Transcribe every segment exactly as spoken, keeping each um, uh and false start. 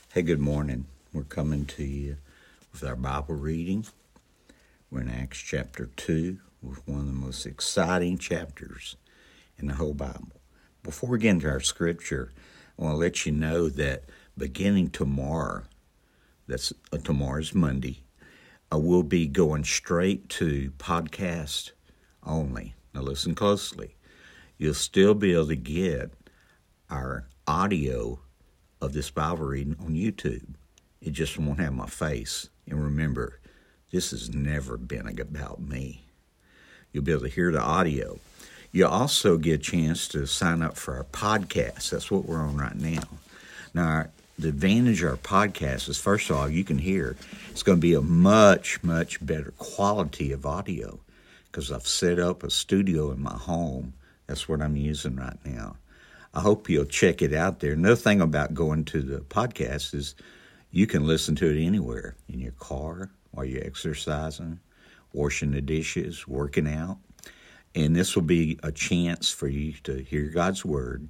Hey, good morning. We're coming to you with our Bible reading. We're in Acts chapter two, with one of the most exciting chapters in the whole Bible. Before we get into our scripture, I want to let you know that beginning tomorrow, that's uh, tomorrow's Monday, uh, we'll be going straight to podcast only. Now listen closely. You'll still be able to get our audio of this Bible reading on YouTube. It just won't have my face. And remember, this has never been about me. You'll be able to hear the audio. You'll also get a chance to sign up for our podcast. That's what we're on right now. Now, the advantage of our podcast is, first of all, you can hear. It's going to be a much, much better quality of audio because I've set up a studio in my home. That's what I'm using right now. I hope you'll check it out there. Another thing about going to the podcast is you can listen to it anywhere, in your car, while you're exercising, washing the dishes, working out. And this will be a chance for you to hear God's word,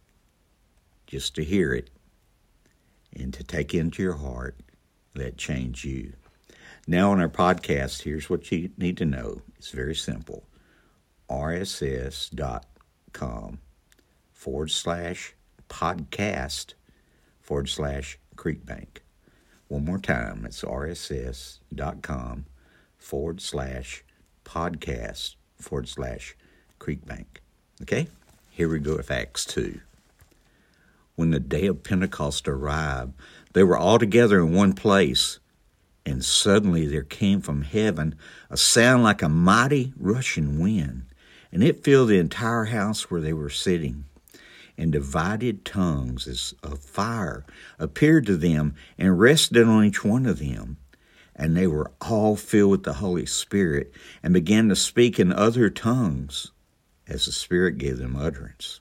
just to hear it, and to take it into your heart, let it change you. Now on our podcast, here's what you need to know. It's very simple. R S S dot com forward slash podcast forward slash Creekbank. One more time, it's rss.com forward slash podcast forward slash Creekbank. Okay, here we go with Acts two. When the day of Pentecost arrived, they were all together in one place, and suddenly there came from heaven a sound like a mighty rushing wind, and it filled the entire house where they were sitting. And divided tongues as of fire appeared to them and rested on each one of them. And they were all filled with the Holy Spirit and began to speak in other tongues as the Spirit gave them utterance.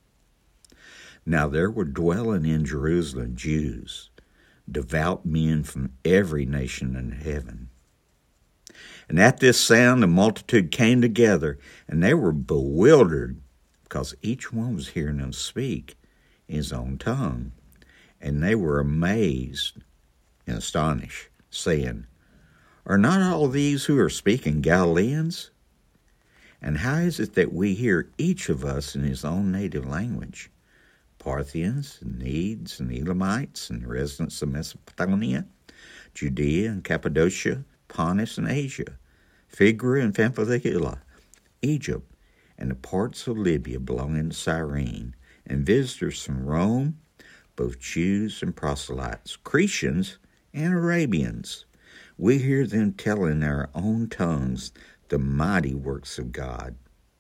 Now there were dwelling in Jerusalem Jews, devout men from every nation in heaven. And at this sound the multitude came together, and they were bewildered, because each one was hearing them speak in his own tongue. And they were amazed and astonished, saying, Are not all these who are speaking Galileans? And how is it that we hear each of us in his own native language? Parthians, and Medes, and Elamites, and residents of Mesopotamia, Judea and Cappadocia, Pontus and Asia, Phrygia and Pamphylia, Egypt, and the parts of Libya belonging to Cyrene, and visitors from Rome, both Jews and proselytes, Cretians and Arabians. We hear them telling in our own tongues the mighty works of God.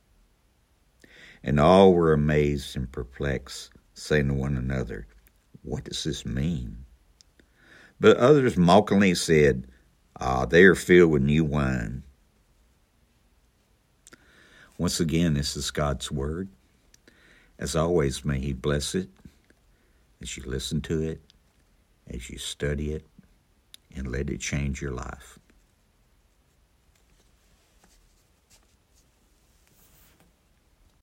And all were amazed and perplexed, saying to one another, What does this mean? But others mockingly said, Ah, they are filled with new wine. Once again, this is God's word. As always, may he bless it as you listen to it, as you study it, and let it change your life.